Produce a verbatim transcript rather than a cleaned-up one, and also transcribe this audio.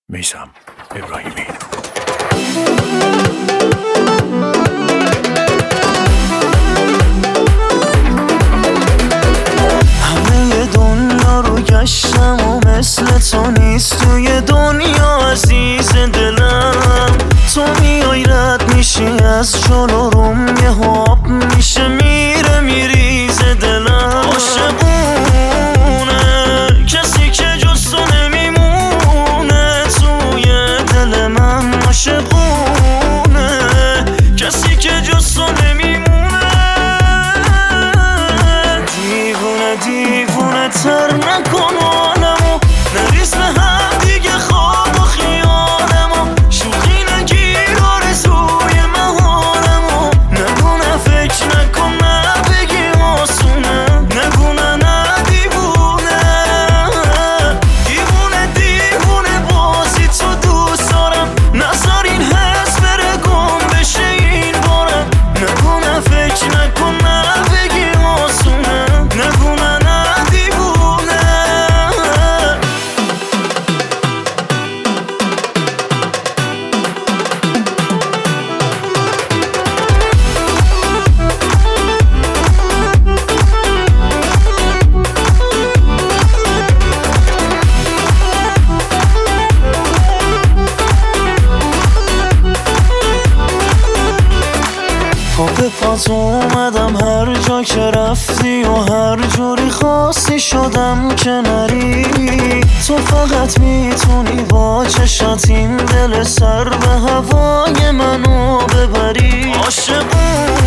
میثم ابراهیمی. همه دنیا رو گشتم و مثل تو نیست توی دنیا عزیز دلم. تو میای رد میشی از جلو روم، یه آب میشه میره میریزه دلم. عاشقونه کسی که جز تو نمیمونه توی دل من. عاشقونه کسی که جز تو نمیمونه. دیوونه دیوونه تر نکن عالمو، نریز به هم دیگه خواب و خیالمو. شوخی نگیر آرزوی مهارمو. نگونه فکر نکن نه بگی آسونه. نگونه نه دیوونه دیوونه دیوونه بازی تو دوست دارم. نذار این حس بره گم بشه این بارم. نگونه فکر نکن نه بگی آسونه. نگونه نه دیوونه. پا به پات اومدم هر جا که رفتی و هر جوری خواستی شدم که نری. تو فقط میتونی با چشات این دل سر به هوای منو ببری. عاشقون